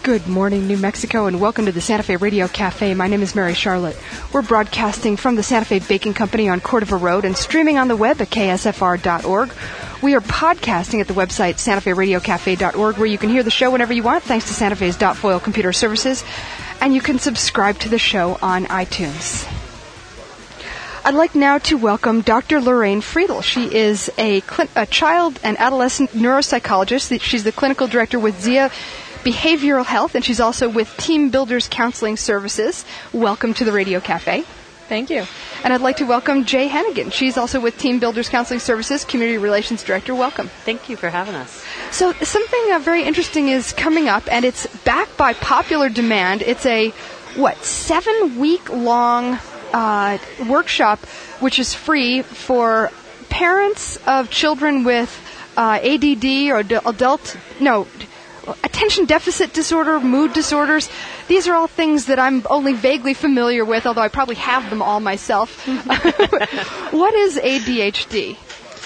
Good morning, New Mexico, and welcome to the Santa Fe Radio Cafe. My name is Mary Charlotte. We're broadcasting from the Santa Fe Baking Company on Cordova Road and streaming on the web at ksfr.org. We are podcasting at the website santaferadiocafe.org, where you can hear the show whenever you want, thanks to Santa Fe's .foil computer services, and you can subscribe to the show on iTunes. I'd like now to welcome Dr. Lorraine Friedel. She is a child and adolescent neuropsychologist. She's the clinical director with Zia Behavioral Health, and she's also with Team Builders Counseling Services. Welcome to the Radio Cafe. Thank you. And I'd like to welcome Jay Hennigan. She's also with Team Builders Counseling Services, Community Relations Director. Welcome. Thank you for having us. So something very interesting is coming up, and it's backed by popular demand. It's a, 7-week-long workshop, which is free for parents of children with ADD or attention deficit disorder, mood disorders. These are all things that I'm only vaguely familiar with, although I probably have them all myself. What is ADHD?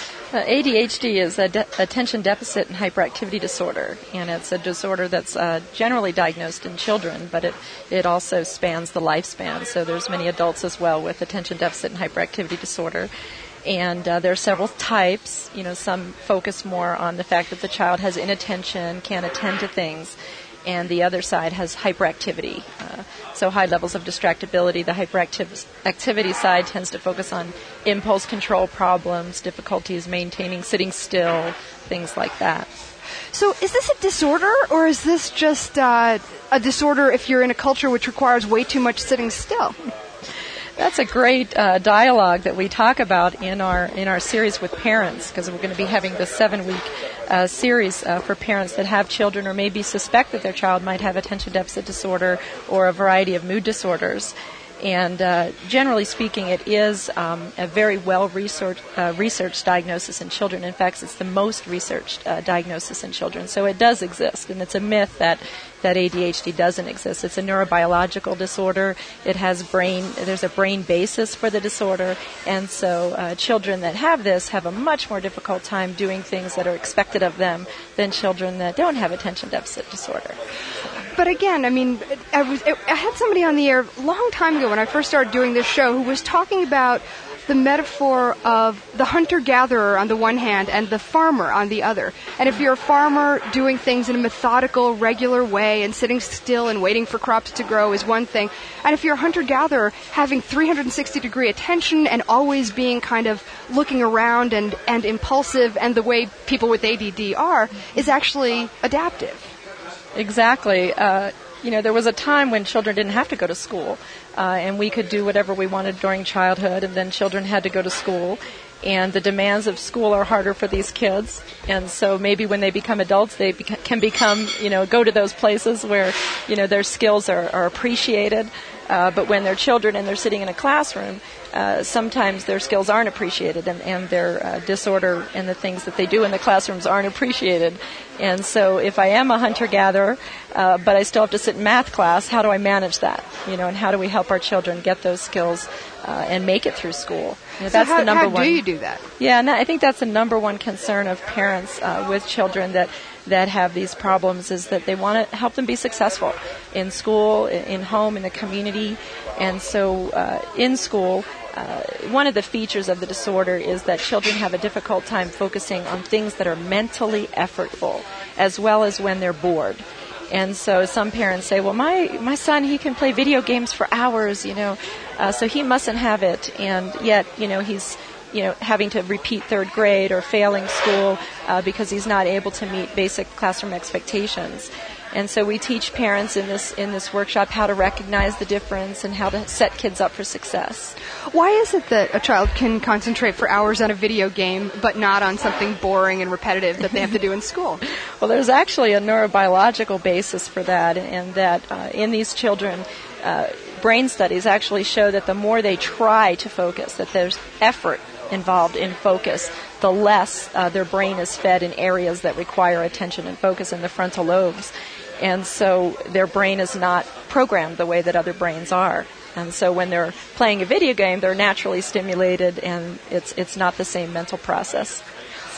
ADHD is attention deficit and hyperactivity disorder, and it's a disorder that's generally diagnosed in children, but it also spans the lifespan. So there's many adults as well with attention deficit and hyperactivity disorder. And there are several types. Some focus more on the fact that the child has inattention, can't attend to things, and the other side has hyperactivity. So high levels of distractibility. The hyperactivity side tends to focus on impulse control problems, difficulties maintaining sitting still, things like that. So is this a disorder, or is this just a disorder if you're in a culture which requires way too much sitting still? That's a great dialogue that we talk about in our series with parents, because we're going to be having this 7-week series for parents that have children or maybe suspect that their child might have attention deficit disorder or a variety of mood disorders. And generally speaking, it is a very well-researched diagnosis in children. In fact, it's the most researched diagnosis in children. So it does exist, and it's a myth that ADHD doesn't exist. It's a neurobiological disorder. It has there's a brain basis for the disorder, and so children that have this have a much more difficult time doing things that are expected of them than children that don't have attention deficit disorder. But again, I had somebody on the air a long time ago when I first started doing this show who was talking about the metaphor of the hunter-gatherer on the one hand and the farmer on the other. And if you're a farmer, doing things in a methodical, regular way and sitting still and waiting for crops to grow is one thing. And if you're a hunter-gatherer, having 360-degree attention and always being kind of looking around and impulsive, and the way people with ADD are, is actually adaptive. Exactly. There was a time when children didn't have to go to school, and we could do whatever we wanted during childhood, and then children had to go to school, and the demands of school are harder for these kids, and so maybe when they become adults, they can go to those places where, their skills are appreciated, but when they're children and they're sitting in a classroom, sometimes their skills aren't appreciated, and their disorder and the things that they do in the classrooms aren't appreciated. And so if I am a hunter-gatherer, but I still have to sit in math class, how do I manage that? And how do we help our children get those skills and make it through school? That's the number one. How do you do that? Yeah, and I think that's the number one concern of parents with children that have these problems, is that they want to help them be successful in school, in home, in the community. And so in school, one of the features of the disorder is that children have a difficult time focusing on things that are mentally effortful, as well as when they're bored. And so some parents say, well, my son, he can play video games for hours, so he mustn't have it. And yet, he's having to repeat third grade or failing school because he's not able to meet basic classroom expectations. And so we teach parents in this workshop how to recognize the difference and how to set kids up for success. Why is it that a child can concentrate for hours on a video game but not on something boring and repetitive that they have to do in school? Well, there's actually a neurobiological basis for that, and that in these children, brain studies actually show that the more they try to focus, that there's effort involved in focus, the less their brain is fed in areas that require attention and focus in the frontal lobes. And so their brain is not programmed the way that other brains are. And so when they're playing a video game, they're naturally stimulated, and it's not the same mental process.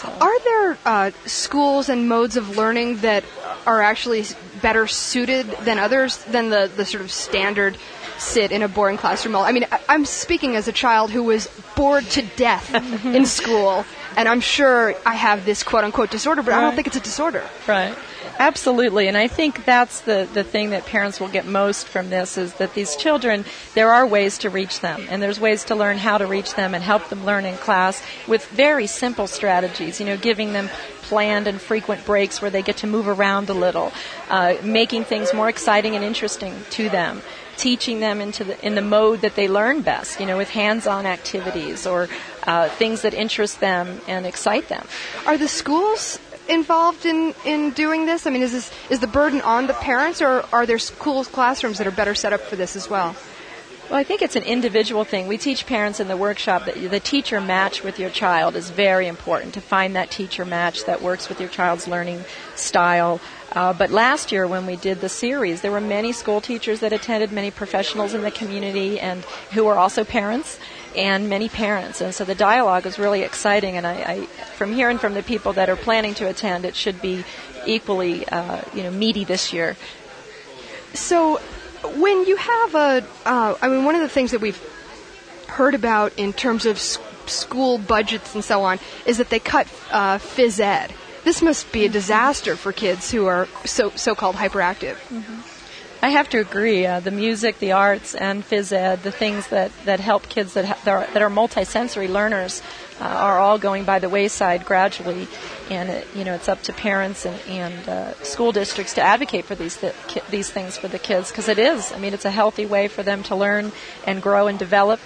So. Are there schools and modes of learning that are actually better suited than others, than the sort of standard sit in a boring classroom? I mean, I'm speaking as a child who was bored to death in school, and I'm sure I have this quote-unquote disorder, but I don't think it's a disorder. Right. Absolutely, and I think that's the thing that parents will get most from this, is that these children, there are ways to reach them, and there's ways to learn how to reach them and help them learn in class with very simple strategies, giving them planned and frequent breaks where they get to move around a little, making things more exciting and interesting to them, teaching them in the mode that they learn best, with hands-on activities or things that interest them and excite them. Are the schools involved in doing this? I mean, is the burden on the parents, or are there schools, classrooms that are better set up for this as well? Well, I think it's an individual thing. We teach parents in the workshop that the teacher match with your child is very important, to find that teacher match that works with your child's learning style. But last year when we did the series, there were many school teachers that attended, many professionals in the community and who were also parents, and many parents. And so the dialogue was really exciting, and I from hearing from the people that are planning to attend, it should be equally meaty this year. So when you have one of the things that we've heard about in terms of school budgets and so on is that they cut phys ed. This must be a disaster for kids who are so-called hyperactive. Mm-hmm. I have to agree. The music, the arts, and phys ed, the things that help kids that are multisensory learners, are all going by the wayside gradually. And it's up to parents and school districts to advocate for these things for the kids, because it is. I mean, it's a healthy way for them to learn and grow and develop.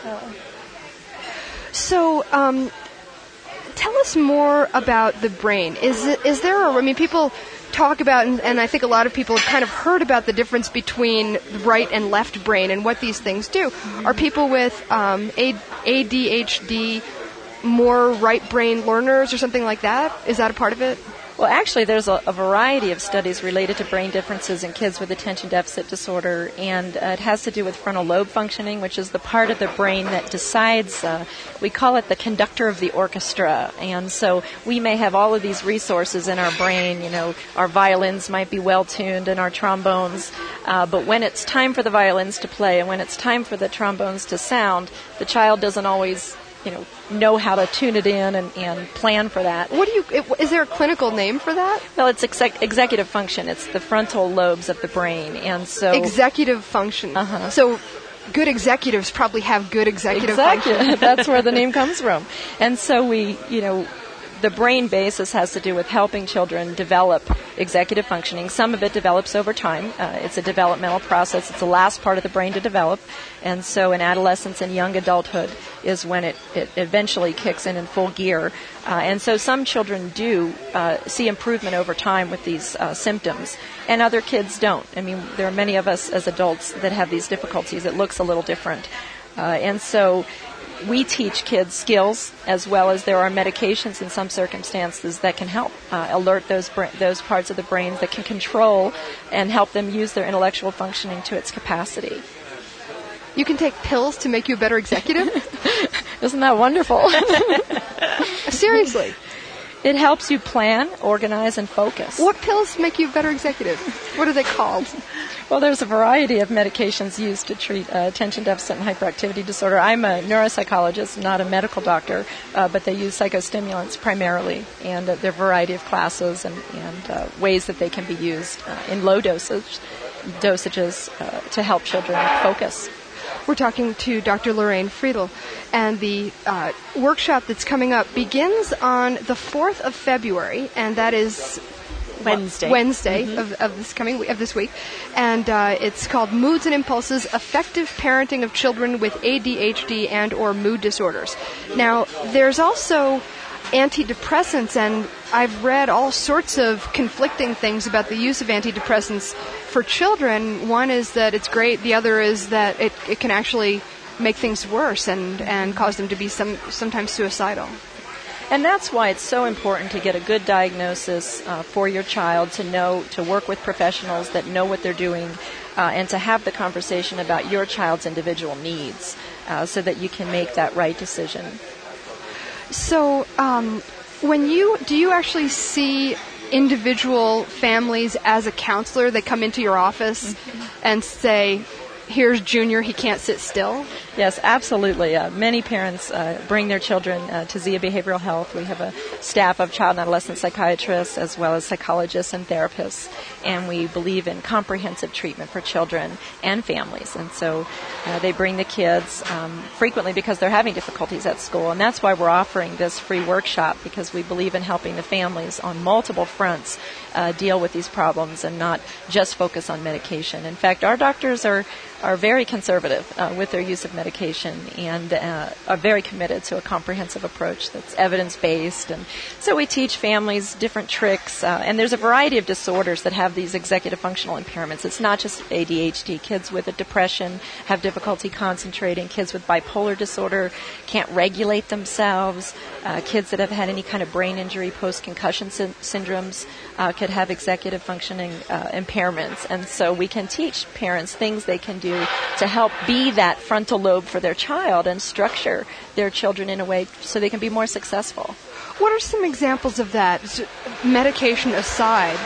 So, tell us more about the brain. Is there people talk about, and I think a lot of people have kind of heard about the difference between right and left brain and what these things do. Mm-hmm. Are people with ADHD more right brain learners or something like that? Is that a part of it? Well, actually, there's a variety of studies related to brain differences in kids with attention deficit disorder, and it has to do with frontal lobe functioning, which is the part of the brain that decides, we call it the conductor of the orchestra. And so we may have all of these resources in our brain, our violins might be well-tuned and our trombones, but when it's time for the violins to play and when it's time for the trombones to sound, the child doesn't always know how to tune it in and plan for that. Is there a clinical name for that? Well, it's executive function. It's the frontal lobes of the brain, and so executive function. Uh-huh. So good executives probably have good executive function. That's where the name comes from. And so the brain basis has to do with helping children develop executive functioning. Some of it develops over time. It's a developmental process. It's the last part of the brain to develop. And so in adolescence and young adulthood is when it eventually kicks in full gear. And so some children do see improvement over time with these symptoms, and other kids don't. I mean, there are many of us as adults that have these difficulties. It looks a little different. And so we teach kids skills, as well as there are medications in some circumstances that can help alert those parts of the brain that can control and help them use their intellectual functioning to its capacity. You can take pills to make you a better executive? Isn't that wonderful? Seriously. It helps you plan, organize, and focus. What pills make you a better executive? What are they called? Well, there's a variety of medications used to treat attention deficit and hyperactivity disorder. I'm a neuropsychologist, not a medical doctor, but they use psychostimulants primarily, and there are a variety of classes and ways that they can be used in low dosages to help children focus. We're talking to Dr. Lorraine Friedel, and the workshop that's coming up begins on the 4th of February, and that is Wednesday mm-hmm. of this week, and it's called Moods and Impulses: Effective Parenting of Children with ADHD and or Mood Disorders. Now, there's also antidepressants, and I've read all sorts of conflicting things about the use of antidepressants for children. One is that it's great, the other is that it can actually make things worse and cause them to be sometimes suicidal. And that's why it's so important to get a good diagnosis for your child, to work with professionals that know what they're doing, and to have the conversation about your child's individual needs so that you can make that right decision. So Do you actually see individual families as a counselor? They come into your office and say, here's Junior, he can't sit still? Yes, absolutely. Many parents bring their children to Zia Behavioral Health. We have a staff of child and adolescent psychiatrists as well as psychologists and therapists, and we believe in comprehensive treatment for children and families. And so they bring the kids frequently because they're having difficulties at school, and that's why we're offering this free workshop, because we believe in helping the families on multiple fronts deal with these problems and not just focus on medication. In fact, our doctors are very conservative with their use of medication and are very committed to a comprehensive approach that's evidence-based. And so we teach families different tricks, and there's a variety of disorders that have these executive functional impairments. It's not just ADHD. Kids with a depression have difficulty concentrating. Kids with bipolar disorder can't regulate themselves. Kids that have had any kind of brain injury, post-concussion syndromes could have executive functioning impairments. And so we can teach parents things they can do to help be that frontal lobe for their child and structure their children in a way so they can be more successful. What are some examples of that, medication aside,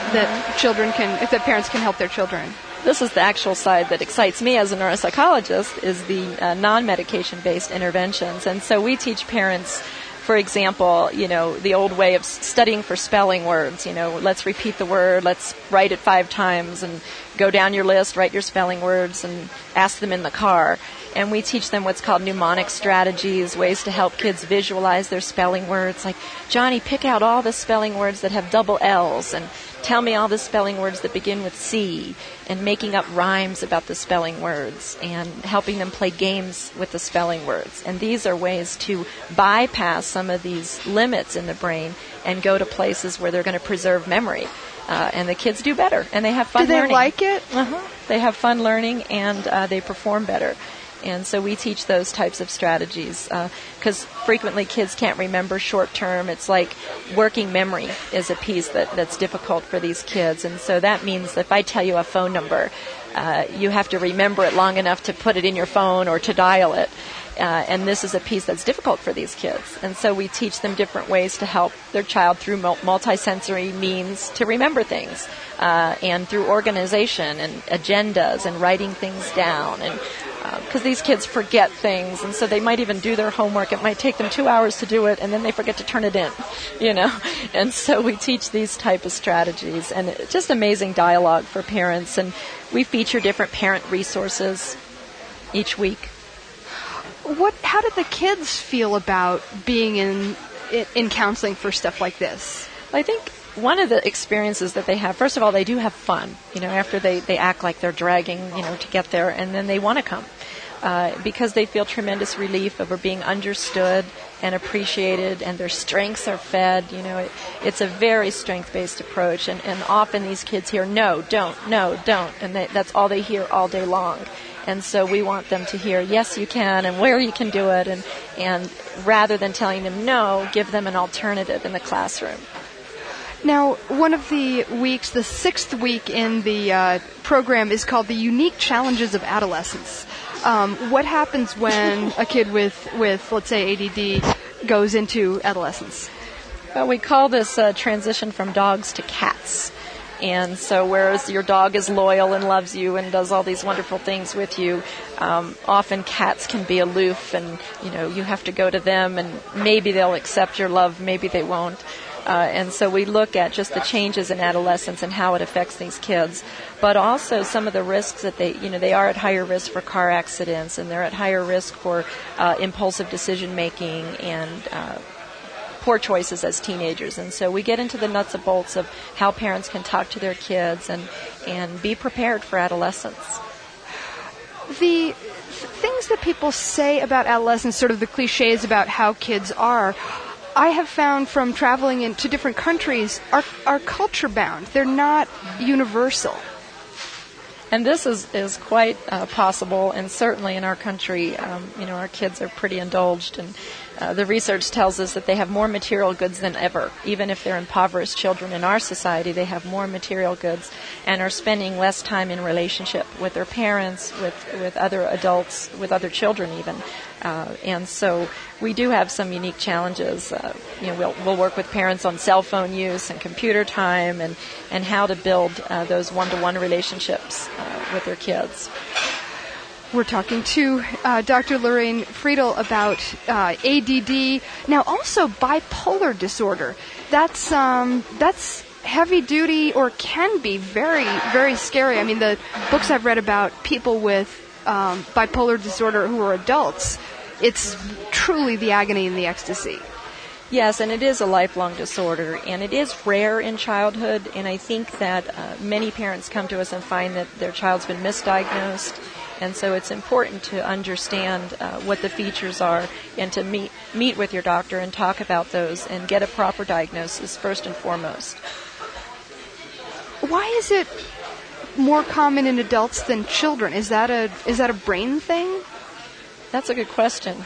that parents can help their children? This is the actual side that excites me as a neuropsychologist, is the non-medication-based interventions. And so we teach parents, for example, the old way of studying for spelling words. Let's repeat the word, let's write it 5 times and go down your list, write your spelling words and ask them in the car. And we teach them what's called mnemonic strategies, ways to help kids visualize their spelling words. Like, Johnny, pick out all the spelling words that have double L's and tell me all the spelling words that begin with C, and making up rhymes about the spelling words and helping them play games with the spelling words. And these are ways to bypass some of these limits in the brain and go to places where they're going to preserve memory. And the kids do better, and they have fun learning. Do they like it? They have fun learning, and they perform better. And so we teach those types of strategies because frequently kids can't remember short term. It's like working memory is a piece that's difficult for these kids. And so that means that if I tell you a phone number, you have to remember it long enough to put it in your phone or to dial it. And this is a piece that's difficult for these kids. And so we teach them different ways to help their child through multisensory means to remember things, and through organization and agendas and writing things down. And because these kids forget things, and so they might even do their homework. It might take them 2 hours to do it, and then they forget to turn it in, And so we teach these type of strategies, and it's just amazing dialogue for parents. And we feature different parent resources each week. How did the kids feel about being in counseling for stuff like this? I think one of the experiences that they have, first of all, they do have fun, after they act like they're dragging, to get there, and then they want to come because they feel tremendous relief over being understood and appreciated, and their strengths are fed. It's a very strength-based approach, and often these kids hear, no, don't, and that's all they hear all day long. And so we want them to hear, yes, you can, and where you can do it, and rather than telling them no, give them an alternative in the classroom. Now, one of the weeks, the 6th week in the program, is called The Unique Challenges of Adolescence. What happens when a kid with, let's say, ADD goes into adolescence? Well, we call this transition from dogs to cats. And so whereas your dog is loyal and loves you and does all these wonderful things with you, often cats can be aloof, and, you have to go to them, and maybe they'll accept your love, maybe they won't. And so we look at just the changes in adolescence and how it affects these kids, but also some of the risks that they are at higher risk for car accidents, and they're at higher risk for impulsive decision making and poor choices as teenagers. And so we get into the nuts and bolts of how parents can talk to their kids and be prepared for adolescence. The things that people say about adolescence, sort of the cliches about how kids are, I have found from traveling into different countries are culture bound. They're not universal. And this is quite possible, and certainly in our country, our kids are pretty indulged, and The research tells us that they have more material goods than ever. Even if they're impoverished children in our society, they have more material goods and are spending less time in relationship with their parents, with other adults, with other children even. And so we do have some unique challenges. We'll work with parents on cell phone use and computer time and how to build those one-to-one relationships with their kids. We're talking to Dr. Lorraine Friedel about ADD. Now, also bipolar disorder. That's heavy duty, or can be very, very scary. I mean, the books I've read about people with bipolar disorder who are adults, it's truly the agony and the ecstasy. Yes, and it is a lifelong disorder, and it is rare in childhood, and I think that many parents come to us and find that their child's been misdiagnosed. And so it's important to understand what the features are and to meet with your doctor and talk about those and get a proper diagnosis first and foremost. Why is it more common in adults than children? Is that a brain thing? That's a good question.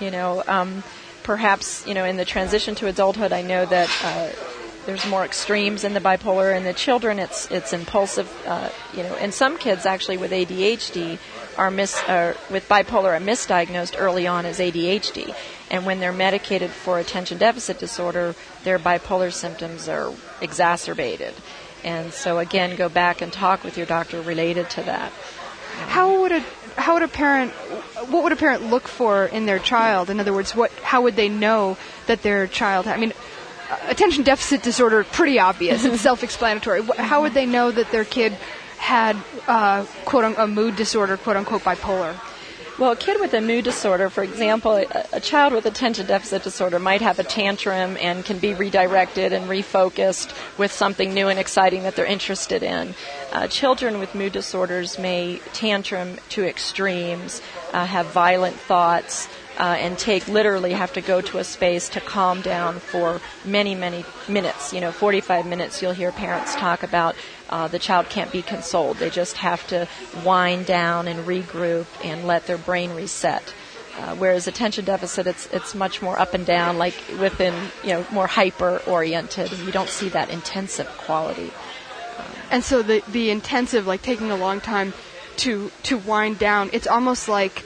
Perhaps in the transition to adulthood, I know that there's more extremes in the bipolar. In the children, it's impulsive. And some kids actually with ADHD with bipolar are misdiagnosed early on as ADHD. And when they're medicated for attention deficit disorder, their bipolar symptoms are exacerbated. And so again, go back and talk with your doctor related to that. What would a parent look for in their child? In other words, how would they know that their child? Attention deficit disorder, pretty obvious. It's self-explanatory. How would they know that their kid had a mood disorder, quote unquote, bipolar? Well, a kid with a mood disorder, for example, a child with attention deficit disorder might have a tantrum and can be redirected and refocused with something new and exciting that they're interested in. Children with mood disorders may tantrum to extremes, have violent thoughts, and literally have to go to a space to calm down for many, many minutes. 45 minutes you'll hear parents talk about the child can't be consoled. They just have to wind down and regroup and let their brain reset. Whereas attention deficit, it's much more up and down, like within, more hyper-oriented, and you don't see that intensive quality. And so the intensive, like taking a long time to wind down, it's almost like,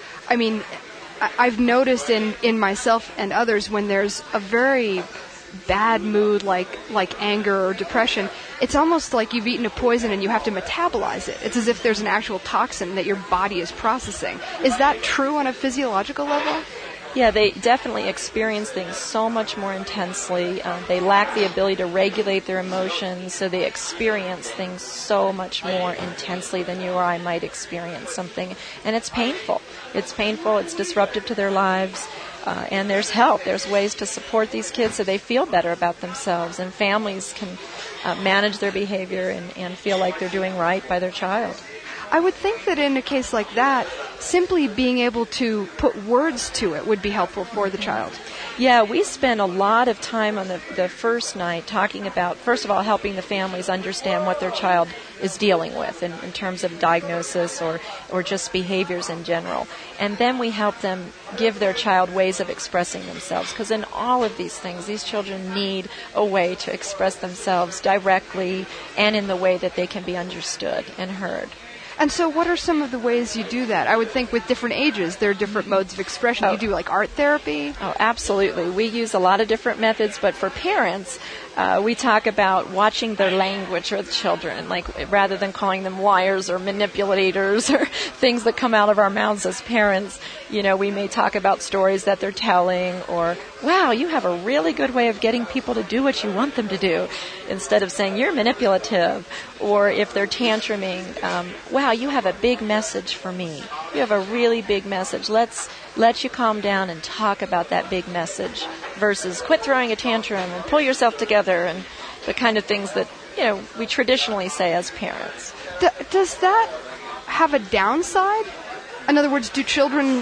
I've noticed in myself and others when there's a very bad mood like anger or depression, it's almost like you've eaten a poison and you have to metabolize it. It's as if there's an actual toxin that your body is processing. Is that true on a physiological level? Yeah, they definitely experience things so much more intensely. They lack the ability to regulate their emotions, so they experience things so much more intensely than you or I might experience something. And it's painful. It's disruptive to their lives. And there's help. There's ways to support these kids so they feel better about themselves. And families can manage their behavior and feel like they're doing right by their child. I would think that in a case like that, simply being able to put words to it would be helpful for the child. Yeah, we spend a lot of time on the first night talking about, first of all, helping the families understand what their child is dealing with in terms of diagnosis or just behaviors in general. And then we help them give their child ways of expressing themselves, because in all of these things, these children need a way to express themselves directly and in the way that they can be understood and heard. And so what are some of the ways you do that? I would think with different ages, there are different modes of expression. You do like art therapy? Oh, absolutely. We use a lot of different methods, but for parents, we talk about watching their language with children, like rather than calling them liars or manipulators or things that come out of our mouths as parents. We may talk about stories that they're telling, or, wow, you have a really good way of getting people to do what you want them to do, instead of saying you're manipulative. Or if they're tantruming, wow, you have a big message for me. You have a really big message. Let's let you calm down and talk about that big message versus quit throwing a tantrum and pull yourself together and the kind of things that, we traditionally say as parents. Does that have a downside? In other words, do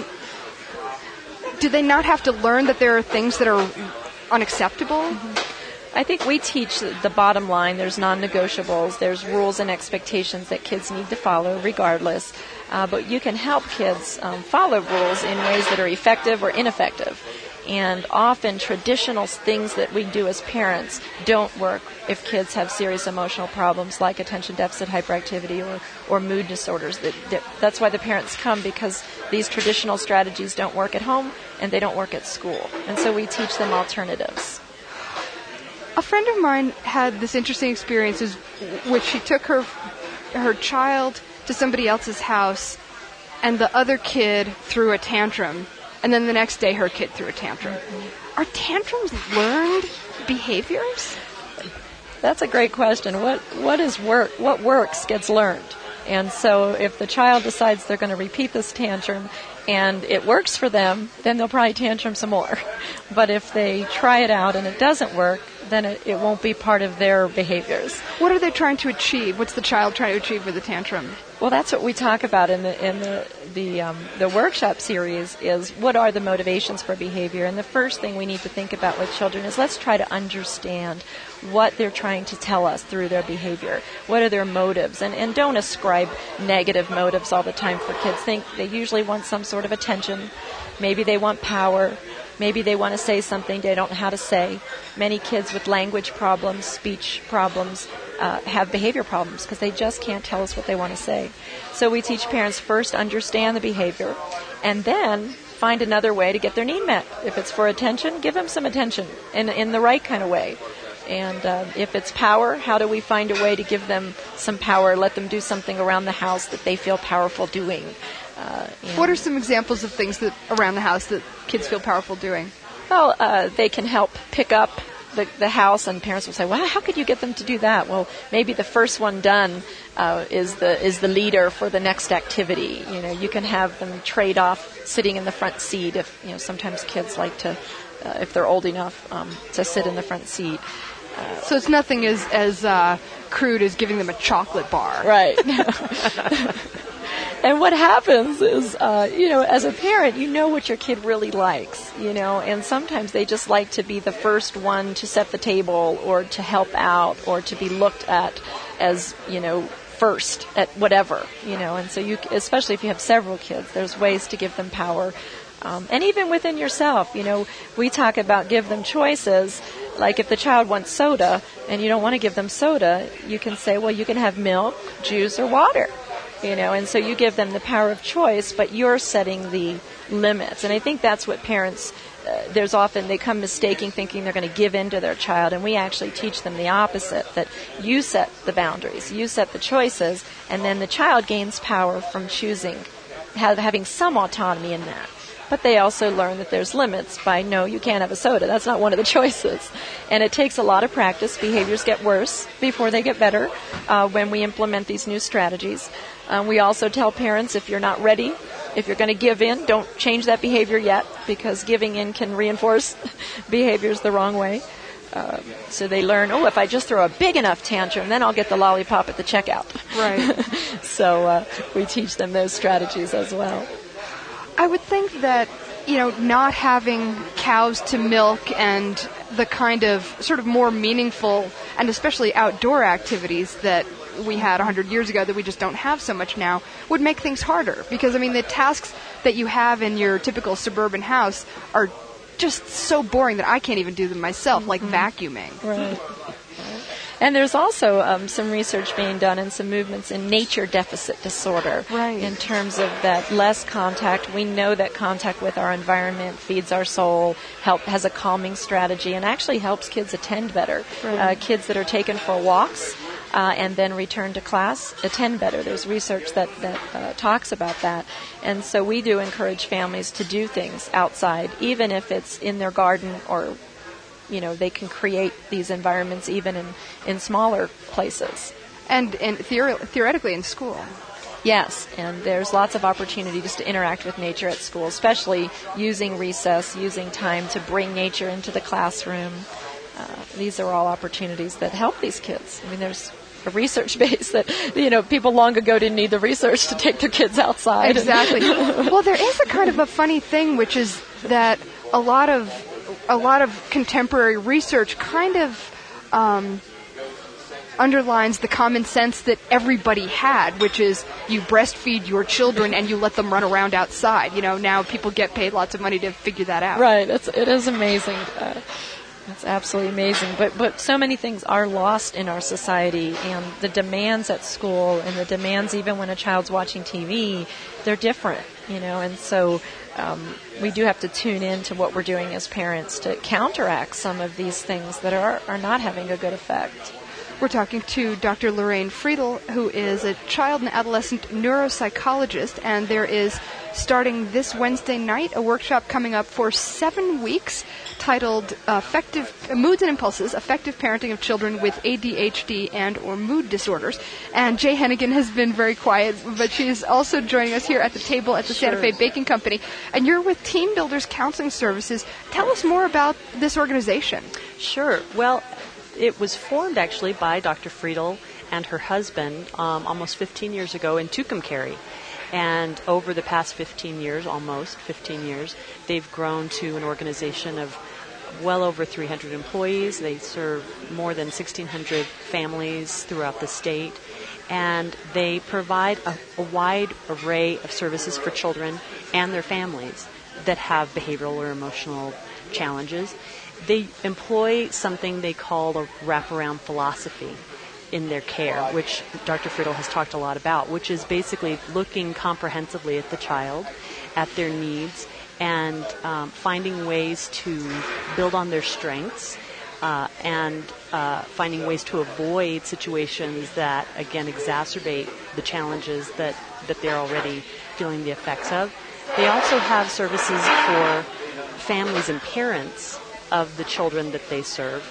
they not have to learn that there are things that are unacceptable? Mm-hmm. I think we teach the bottom line. There's non-negotiables. There's rules and expectations that kids need to follow regardless. But you can help kids follow rules in ways that are effective or ineffective. And often traditional things that we do as parents don't work if kids have serious emotional problems like attention deficit hyperactivity or mood disorders. That's why the parents come, because these traditional strategies don't work at home and they don't work at school. And so we teach them alternatives. A friend of mine had this interesting experience which she took her child to somebody else's house, and the other kid threw a tantrum. And then the next day, her kid threw a tantrum. Are tantrums learned behaviors? That's a great question. What works gets learned. And so if the child decides they're going to repeat this tantrum and it works for them, then they'll probably tantrum some more. But if they try it out and it doesn't work, then it won't be part of their behaviors. What are they trying to achieve? What's the child trying to achieve with a tantrum? Well, that's what we talk about in the workshop series, is what are the motivations for behavior. And the first thing we need to think about with children is let's try to understand what they're trying to tell us through their behavior. What are their motives? And don't ascribe negative motives all the time for kids. Think they usually want some sort of attention. Maybe they want power. Maybe they want to say something they don't know how to say. Many kids with language problems, speech problems, have behavior problems because they just can't tell us what they want to say. So we teach parents first understand the behavior and then find another way to get their need met. If it's for attention, give them some attention in the right kind of way. And if it's power, how do we find a way to give them some power, let them do something around the house that they feel powerful doing? What are some examples of things that around the house that kids feel powerful doing? Well, they can help pick up the house, and parents will say, well, how could you get them to do that? Well, maybe the first one done is the leader for the next activity. You know, you can have them trade off sitting in the front seat. If sometimes kids like to, if they're old enough, to sit in the front seat. So it's nothing as crude as giving them a chocolate bar. Right. And what happens is, as a parent, you know what your kid really likes, and sometimes they just like to be the first one to set the table or to help out or to be looked at as, first at whatever, and so especially if you have several kids, there's ways to give them power. And even within yourself, we talk about give them choices. Like if the child wants soda and you don't want to give them soda, you can say, well, you can have milk, juice, or water. And so you give them the power of choice, but you're setting the limits. And I think that's what parents, there's often, they come mistaking, thinking they're going to give in to their child, and we actually teach them the opposite, that you set the boundaries, you set the choices, and then the child gains power from choosing, having some autonomy in that. But they also learn that there's limits by, no, you can't have a soda. That's not one of the choices. And it takes a lot of practice. Behaviors get worse before they get better when we implement these new strategies. We also tell parents, if you're not ready, if you're going to give in, don't change that behavior yet, because giving in can reinforce behaviors the wrong way. So they learn, if I just throw a big enough tantrum, then I'll get the lollipop at the checkout. Right. So we teach them those strategies as well. I would think that, not having cows to milk and the kind of sort of more meaningful and especially outdoor activities that we had 100 years ago that we just don't have so much now would make things harder. Because, the tasks that you have in your typical suburban house are just so boring that I can't even do them myself, like vacuuming. Right. And there's also some research being done and some movements in nature deficit disorder. Right. In terms of that less contact. We know that contact with our environment feeds our soul, has a calming strategy, and actually helps kids attend better. Right. Kids that are taken for walks and then return to class attend better. There's research that talks about that. And so we do encourage families to do things outside, even if it's in their garden or they can create these environments even in smaller places. And theoretically in school. Yes, and there's lots of opportunities to interact with nature at school, especially using recess, using time to bring nature into the classroom. These are all opportunities that help these kids. There's a research base that, people long ago didn't need the research to take their kids outside. Exactly. Well, there is a kind of a funny thing, which is that a lot of contemporary research kind of underlines the common sense that everybody had, which is you breastfeed your children and you let them run around outside. Now people get paid lots of money to figure that out. Right. It is amazing. It's absolutely amazing. But so many things are lost in our society, and the demands at school and the demands even when a child's watching TV, they're different, and so we do have to tune in to what we're doing as parents to counteract some of these things that are not having a good effect. We're talking to Dr. Lorraine Friedel, who is a child and adolescent neuropsychologist, and there is, starting this Wednesday night, a workshop coming up for 7 weeks titled Moods and Impulses, Effective Parenting of Children with ADHD and or Mood Disorders. And Jay Hennigan has been very quiet, but she is also joining us here at the table at the Santa Fe Baking Company. And you're with Team Builders Counseling Services. Tell us more about this organization. Sure. Well, it was formed actually by Dr. Friedel and her husband almost 15 years ago in Tucumcari. And over the past 15 years, almost 15 years, they've grown to an organization of well over 300 employees. They serve more than 1,600 families throughout the state. And they provide a wide array of services for children and their families that have behavioral or emotional challenges. They employ something they call a wraparound philosophy in their care, which Dr. Friedel has talked a lot about, which is basically looking comprehensively at the child, at their needs, and finding ways to build on their strengths and finding ways to avoid situations that, again, exacerbate the challenges that they're already feeling the effects of. They also have services for families and parents of the children that they serve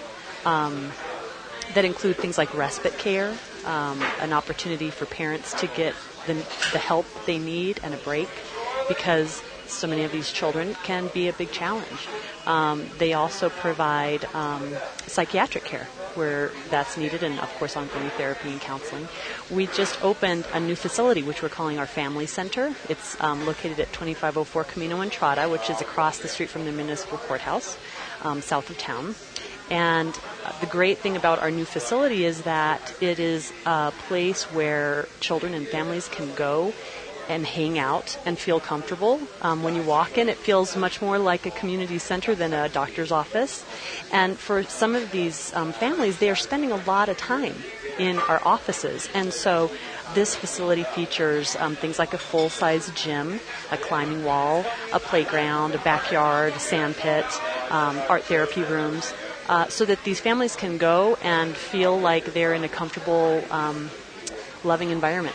that include things like respite care, an opportunity for parents to get the help they need and a break, because so many of these children can be a big challenge. They also provide psychiatric care where that's needed, and of course ongoing therapy and counseling. We just opened a new facility which we're calling our Family Center. It's located at 2504 Camino Entrada, which is across the street from the municipal courthouse, south of town. And the great thing about our new facility is that it is a place where children and families can go and hang out and feel comfortable. When you walk in, it feels much more like a community center than a doctor's office. And for some of these families, they are spending a lot of time in our offices. And so this facility features things like a full-size gym, a climbing wall, a playground, a backyard, a sand pit, art therapy rooms, so that these families can go and feel like they're in a comfortable, loving environment.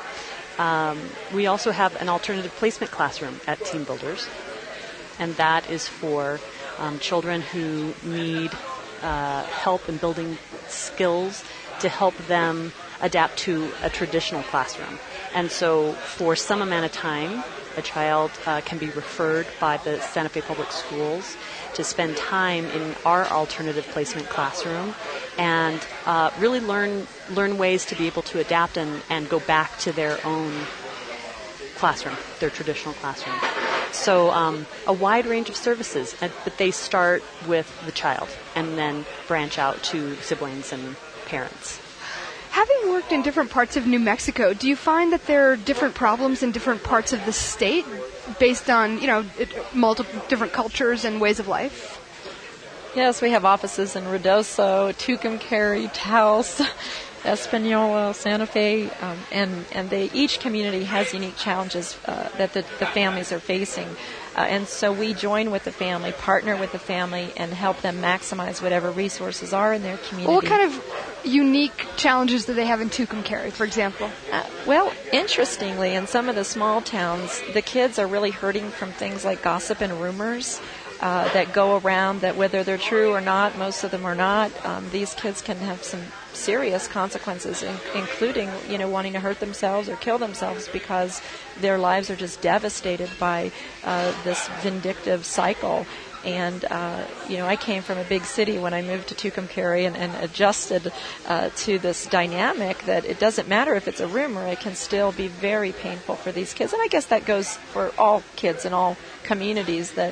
We also have an alternative placement classroom at Team Builders, and that is for children who need help in building skills to help them adapt to a traditional classroom. And so for some amount of time, a child can be referred by the Santa Fe Public Schools to spend time in our alternative placement classroom and really learn ways to be able to adapt and go back to their own classroom, their traditional classroom. So a wide range of services, but they start with the child and then branch out to siblings and parents. Having worked in different parts of New Mexico, do you find that there are different problems in different parts of the state based on, multiple different cultures and ways of life? Yes, we have offices in Ruidoso, Tucumcari, Taos, Espanola, Santa Fe, and each community has unique challenges that the families are facing. And so we join with the family, partner with the family, and help them maximize whatever resources are in their community. Well, what kind of unique challenges do they have in Tucumcari, for example? Well, interestingly, in some of the small towns, the kids are really hurting from things like gossip and rumors that go around, that whether they're true or not, most of them are not. These kids can have some serious consequences, including, wanting to hurt themselves or kill themselves because their lives are just devastated by this vindictive cycle. And, I came from a big city when I moved to Tucumcari and adjusted to this dynamic that it doesn't matter if it's a rumor, it can still be very painful for these kids. And I guess that goes for all kids in all communities, that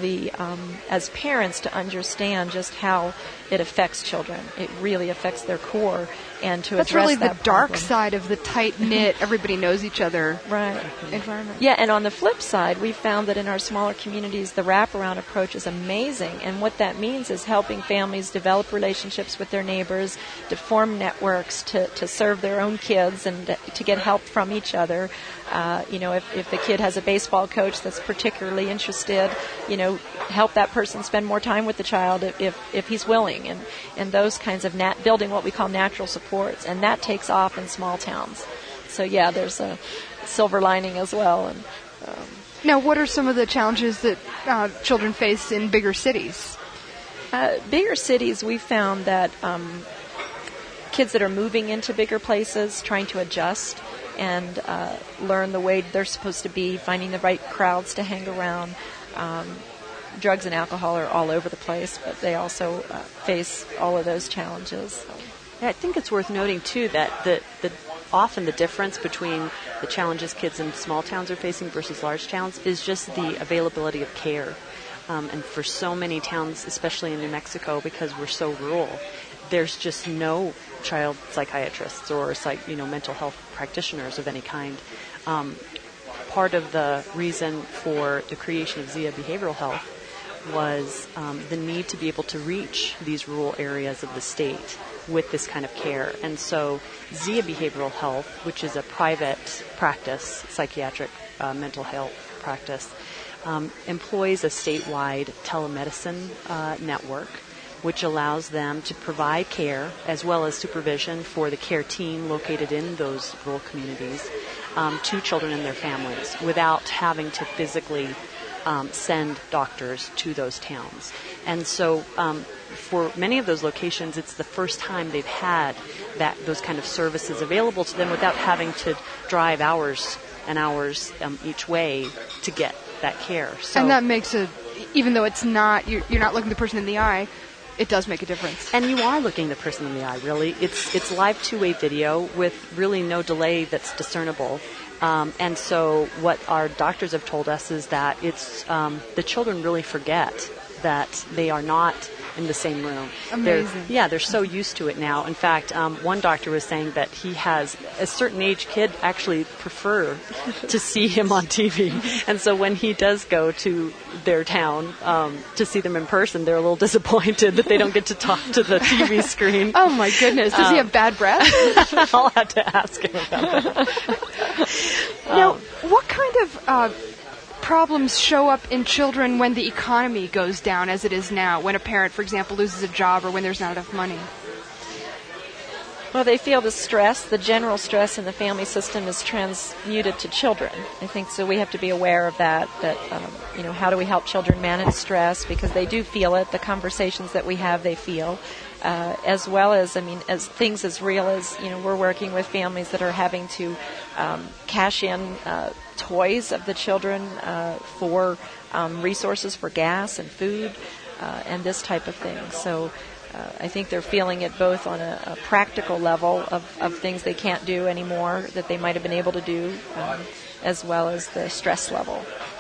as parents, to understand just how it affects children. It really affects their core, and to That's address really that the dark problem. side of the tight-knit, everybody knows each other Right. environment. Yeah, and on the flip side, we found that in our smaller communities, the wraparound approach is amazing. And what that means is helping families develop relationships with their neighbors, to form networks, to serve their own kids, and to get help from each other. If the kid has a baseball coach that's particularly interested, help that person spend more time with the child if he's willing, and those kinds of building what we call natural supports, and that takes off in small towns. So yeah, there's a silver lining as well. And Now, what are some of the challenges that children face in bigger cities? Bigger cities, we found that kids that are moving into bigger places, trying to adjust and learn the way they're supposed to be, finding the right crowds to hang around. Drugs and alcohol are all over the place, but they also face all of those challenges. Yeah, I think it's worth noting, too, that often the difference between the challenges kids in small towns are facing versus large towns is just the availability of care. And for so many towns, especially in New Mexico, because we're so rural, there's just no child psychiatrists or mental health practitioners of any kind. Part of the reason for the creation of Zia Behavioral Health was the need to be able to reach these rural areas of the state with this kind of care. And so Zia Behavioral Health, which is a private practice, psychiatric mental health practice, employs a statewide telemedicine network, which allows them to provide care as well as supervision for the care team located in those rural communities to children and their families without having to physically send doctors to those towns. And so for many of those locations, it's the first time they've had those kind of services available to them without having to drive hours and hours each way to get that care. So, and that makes even though it's not, you're not looking the person in the eye, it does make a difference. And you are looking the person in the eye, really. It's live two-way video with really no delay that's discernible. And so what our doctors have told us is that it's the children really forget that they are not in the same room. Amazing. They're so used to it now. In fact, one doctor was saying that he has a certain age kid actually prefer to see him on TV. And so when he does go to their town to see them in person, they're a little disappointed that they don't get to talk to the TV screen. Oh, my goodness. Does he have bad breath? I'll have to ask him about that. Now, what kind of problems show up in children when the economy goes down as it is now, when a parent, for example, loses a job or when there's not enough money? Well, they feel the stress, the general stress in the family system is transmuted to children. I think so. We have to be aware of that how do we help children manage stress, because they do feel it. The conversations that we have, they feel. As well as, as things as real as, we're working with families that are having to cash in toys of the children for resources for gas and food and this type of thing. So I think they're feeling it both on a practical level of things they can't do anymore that they might have been able to do, as well as the stress level.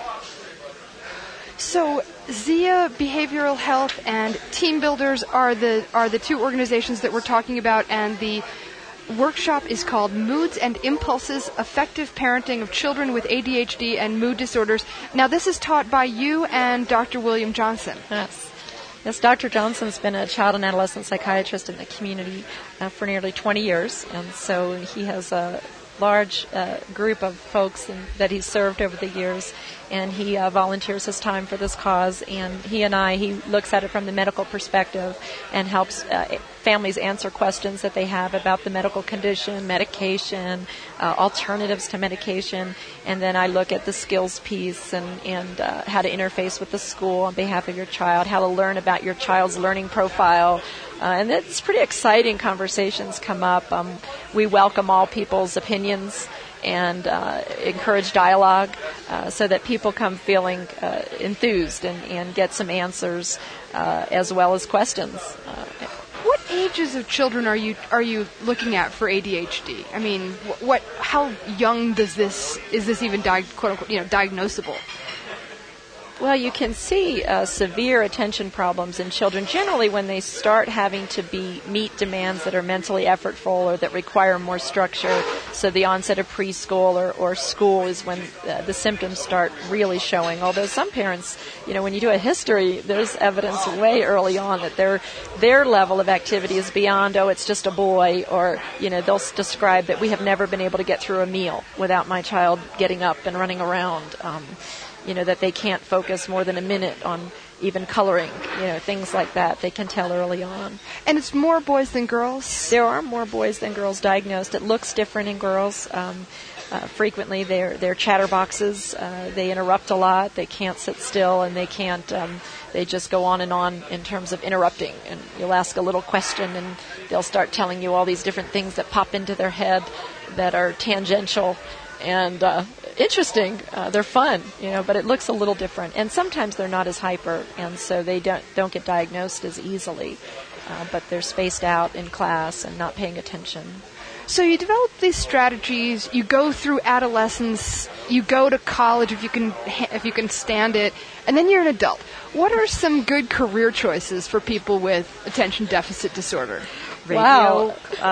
So Zia Behavioral Health and Team Builders are the two organizations that we're talking about, and the workshop is called Moods and Impulses, Effective Parenting of Children with ADHD and Mood Disorders. Now, this is taught by you and Dr. William Johnson. Yes, Dr. Johnson's been a child and adolescent psychiatrist in the community for nearly 20 years, and so he has a large group of folks that he's served over the years, and he volunteers his time for this cause, and he looks at it from the medical perspective and helps families answer questions that they have about the medical condition, medication, alternatives to medication, and then I look at the skills piece and how to interface with the school on behalf of your child, how to learn about your child's learning profile, and it's pretty exciting conversations come up. We welcome all people's opinions, and encourage dialogue so that people come feeling enthused and get some answers as well as questions. What ages of children are you looking at for ADHD? I mean, how young is this even quote unquote, diagnosable? Well, you can see severe attention problems in children generally when they start having to meet demands that are mentally effortful or that require more structure. So the onset of preschool or school is when the symptoms start really showing. Although some parents, when you do a history, there's evidence way early on that their level of activity is beyond, it's just a boy, or, they'll describe that we have never been able to get through a meal without my child getting up and running around. That they can't focus more than a minute on even coloring, things like that. They can tell early on. And it's more boys than girls? There are more boys than girls diagnosed. It looks different in girls. Frequently, they're chatterboxes. They interrupt a lot. They can't sit still, and they can't. They just go on in terms of interrupting. And you'll ask a little question, and they'll start telling you all these different things that pop into their head that are tangential and interesting. They're fun, but it looks a little different. And sometimes they're not as hyper, and so they don't get diagnosed as easily. But they're spaced out in class and not paying attention. So you develop these strategies, you go through adolescence, you go to college if you can stand it, and then you're an adult. What are some good career choices for people with attention deficit disorder? Radio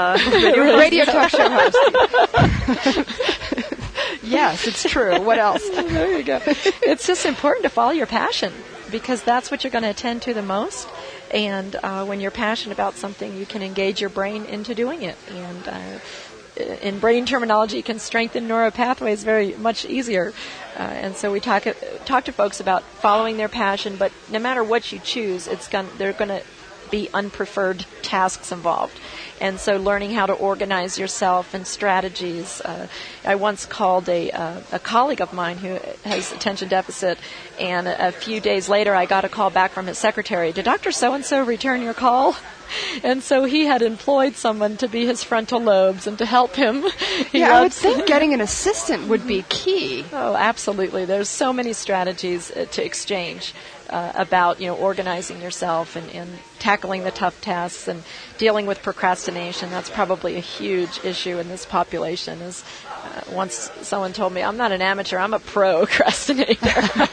talk show host. Yes, it's true. What else? There you go. It's just important to follow your passion because that's what you're going to attend to the most. And when you're passionate about something, you can engage your brain into doing it. And in brain terminology, you can strengthen neural pathways very much easier. And so we talk to folks about following their passion, but no matter what you choose, they're going to be unpreferred tasks involved. And so learning how to organize yourself and strategies. I once called a colleague of mine who has attention deficit, and a few days later I got a call back from his secretary. Did Dr. So-and-so return your call? And so he had employed someone to be his frontal lobes and to help him. I would think getting an assistant would be key. Oh, absolutely. There's so many strategies to exchange about, organizing yourself and tackling the tough tasks and dealing with procrastination. That's probably a huge issue in this population. Once someone told me, I'm not an amateur, I'm a procrastinator.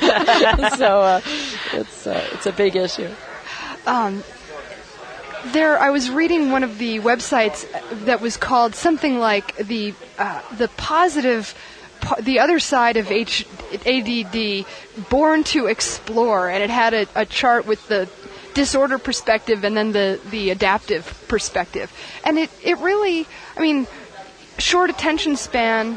So it's a big issue. I was reading one of the websites that was called something like the positive, the other side of ADD, Born to Explore, and it had a chart with the disorder perspective and then the adaptive perspective. And it really, short attention span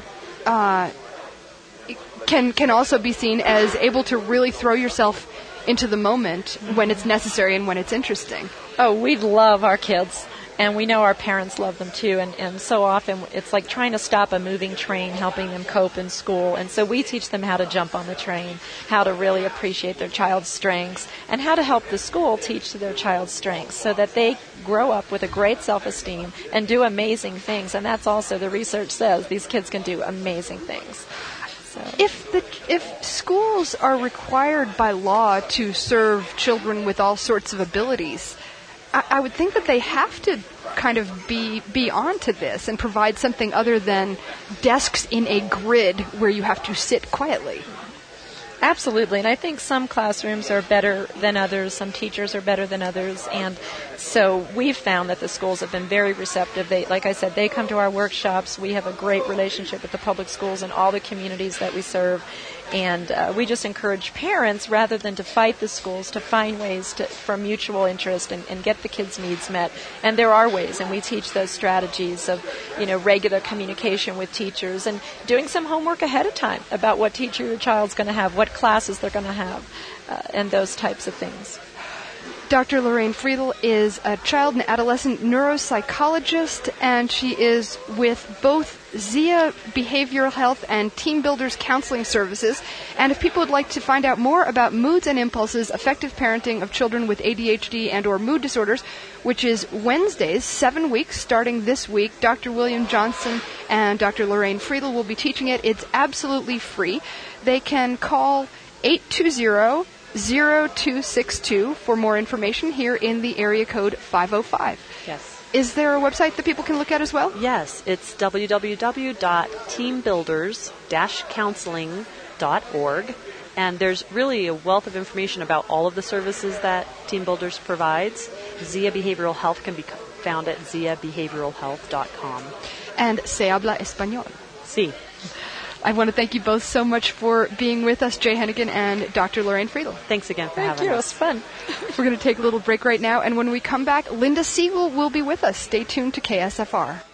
can also be seen as able to really throw yourself into the moment when it's necessary and when it's interesting. Oh, we love our kids, and we know our parents love them too, and so often it's like trying to stop a moving train, helping them cope in school. And so we teach them how to jump on the train, how to really appreciate their child's strengths, and how to help the school teach to their child's strengths so that they grow up with a great self-esteem and do amazing things. And that's also, the research says, these kids can do amazing things. So. If schools are required by law to serve children with all sorts of abilities, I would think that they have to kind of be onto this and provide something other than desks in a grid where you have to sit quietly. Absolutely, and I think some classrooms are better than others, some teachers are better than others, and so we've found that the schools have been very receptive. Like I said, they come to our workshops. We have a great relationship with the public schools and all the communities that we serve, and we just encourage parents, rather than to fight the schools, to find ways for mutual interest and get the kids' needs met. And there are ways, and we teach those strategies of, regular communication with teachers and doing some homework ahead of time about what teacher your child's going to have, what classes they're going to have, and those types of things. Dr. Lorraine Friedel is a child and adolescent neuropsychologist, and she is with both Zia Behavioral Health and Team Builders Counseling Services. And if people would like to find out more about moods and impulses, effective parenting of children with ADHD and or mood disorders, which is Wednesdays, 7 weeks, starting this week, Dr. William Johnson and Dr. Lorraine Friedel will be teaching it. It's absolutely free. They can call 820-0262 for more information here in the area code 505. Yes. Is there a website that people can look at as well? Yes, it's www.teambuilders-counseling.org. And there's really a wealth of information about all of the services that Team Builders provides. Zia Behavioral Health can be found at ziabehavioralhealth.com. And se habla español. Sí. I want to thank you both so much for being with us, Jay Hennigan and Dr. Lorraine Friedel. Thanks again for having Thank you. us. It was fun. We're going to take a little break right now, and when we come back, Linda Siegel will be with us. Stay tuned to KSFR.